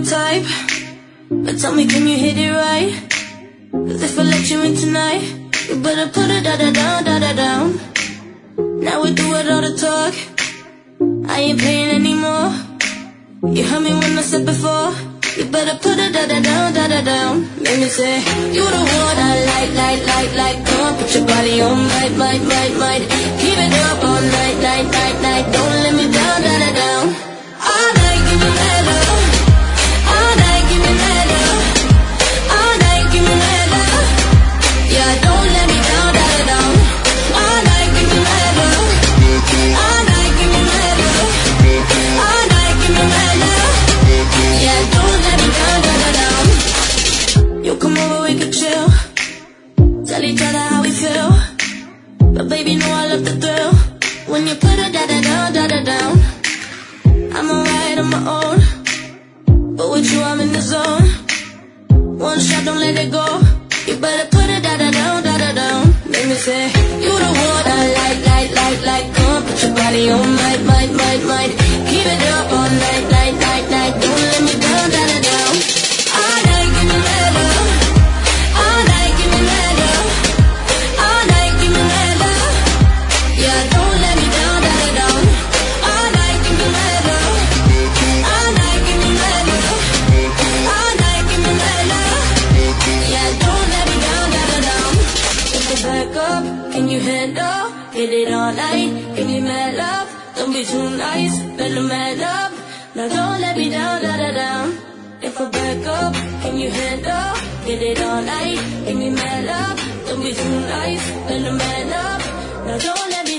type, but tell me, can you hit it right? Cause if I let you in tonight, you better put it down. Now we do it all the talk, I ain't paying anymore. You heard me when I said before, you better put it down. Make me say, you the one I like. Come on, put your body on might. Keep it up all night. Don't let me down. All night, give me that love. All night, give me that love. All night, give me that love. Yeah, don't let me down. All night, give me that love. All night, give me that love. All night, give me that love. Yeah, don't let me down. You come over, we could chill. Tell each other how we feel. But baby, know I love the thrill. When you put it down. I'm alright on my own, but with you I'm in the zone. One shot, don't let it go. You better put it down. Make me say, you the one I like. Come on, put your body on might. Keep it up all night. Don't let me down. All night, give me that love. All night, give me that love. All night, give me that love. Yeah, don't let me down. All night, give me that love. All night, give me that love. All night, give me that love. Yeah, don't let me down. If I back up, can you handle? Get it all night, give me mad love. Don't be too nice, better mad up. Now don't let me down. If I back up, can you handle? Get it all night, give me mad love. Don't be too nice, better mad up. Now don't let me